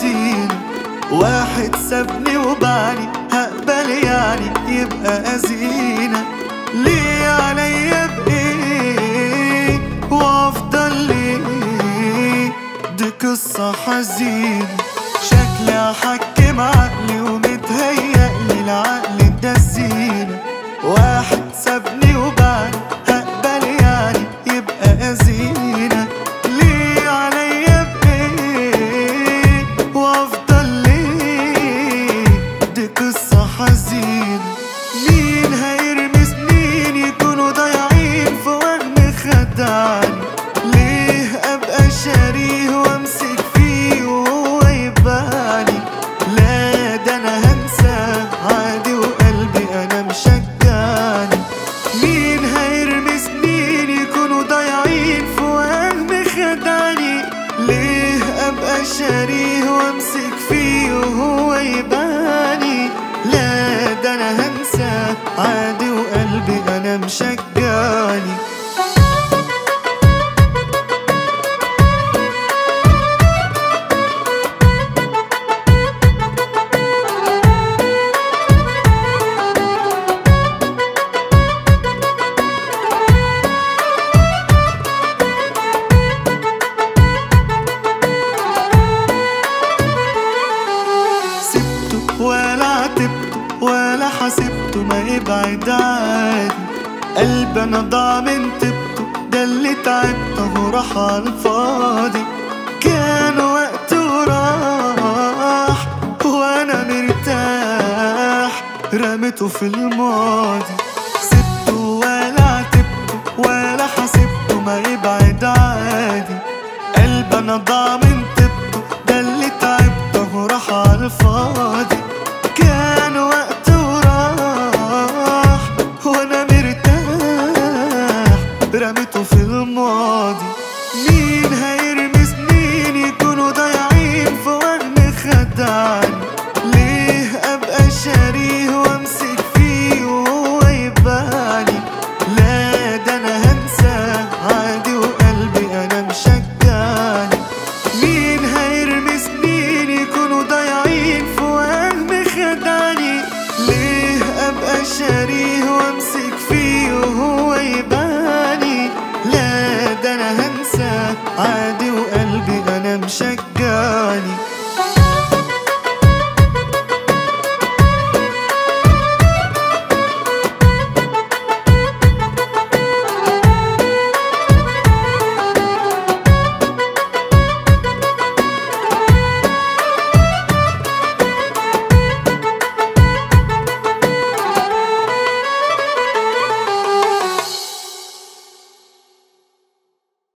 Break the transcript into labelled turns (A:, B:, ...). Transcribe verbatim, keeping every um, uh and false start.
A: حزينة. واحد سابني وبعني، هقبل يعني يبقى أزينة. ليه عليا بإيه وأفضل ليه؟ دي قصة حزينة. شكلي هحكم عقلي ومتهيألي العقل ده الزينة. واحد سابني وبعني، هقبل يعني يبقى أزينة. ليه عليا بإيه وأفضل ليه؟ دي قصة حزينة. مين هيرمي سنين يكونوا ضايعين في وهم خدعني؟ ليه أبقى شاريه وأمسك فيه وهو يباني؟ لا ده أنا هنساه عادي وقلبي أنا مشجعني. مين هيرمي سنين يكونوا ضايعين في وهم خدعني؟ ليه أبقى شاريه وأمسك فيه وهو يباني؟ لا ده أنا هنساه عادي وقلبي أنا مشجعني. ولا عاتبته ولا حسبته ما يبعد عادي. قلبي انا ضاع من طيبته، ده اللي تعبته وراح على الفاضي. كان وقته راح وانا مرتاح، رميته في الماضي.